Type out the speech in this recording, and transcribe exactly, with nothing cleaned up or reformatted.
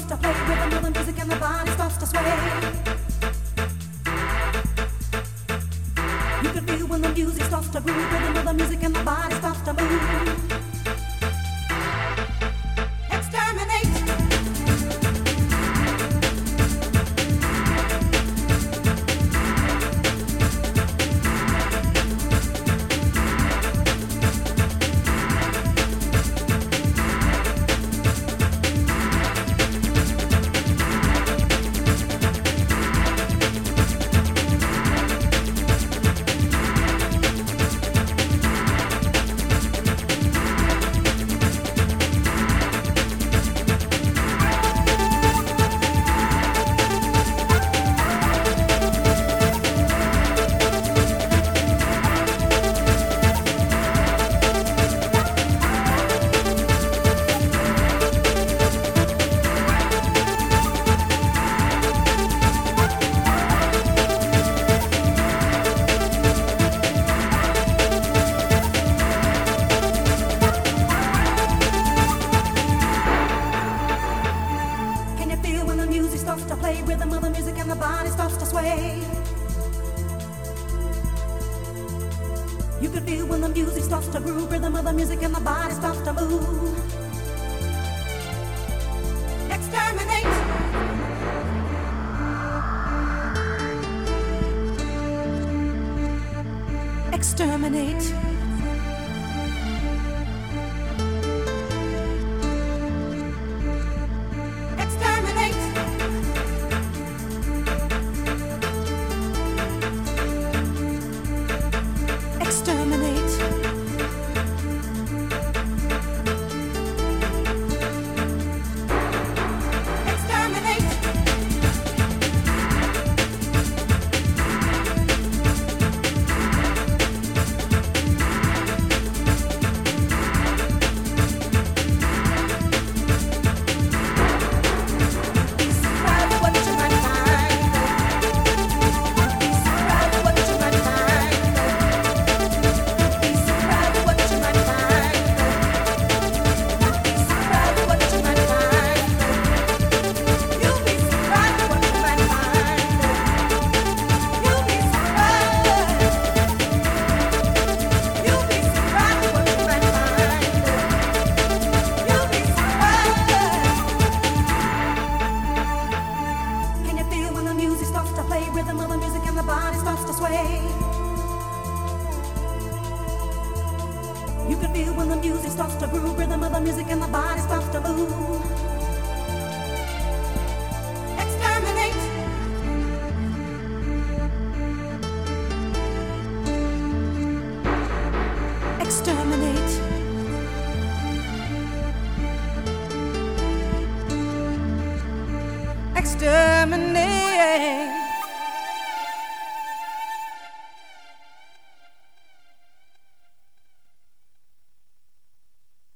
to play, rhythm of the music and the body starts to sway. You can feel when the music starts to groove, rhythm of the music and the body starts to move. Starts to play, rhythm of the music and the body starts to sway. You can feel when the music starts to groove, rhythm of the music and the body starts to move. Exterminate. Exterminate. Rhythm of the music and the body starts to sway. You can feel when the music starts to groove, rhythm of the music and the body starts to move. Exterminate. Exterminate. Exterminate.